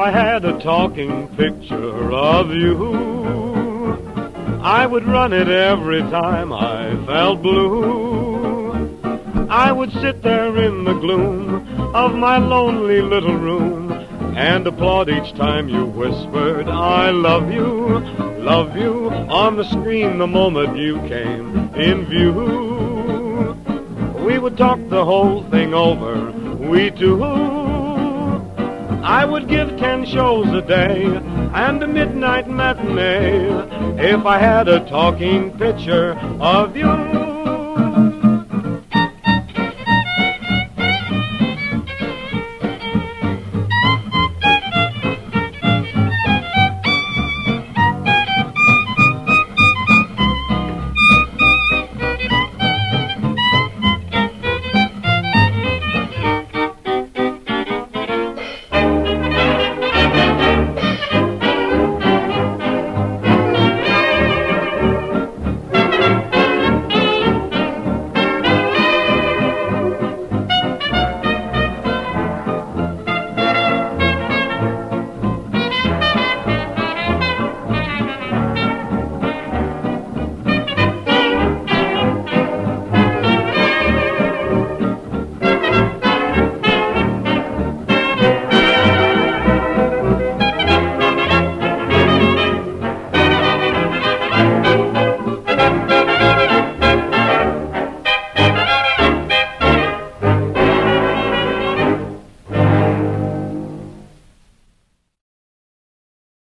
I had a talking picture of you, I would run it every time I felt blue. I would sit there in the gloom of my lonely little room and applaud each time you whispered, I love you, on the screen the moment you came in view. We would talk the whole thing over, we two. I would give 10 shows a day and a midnight matinee if I had a talking picture of you.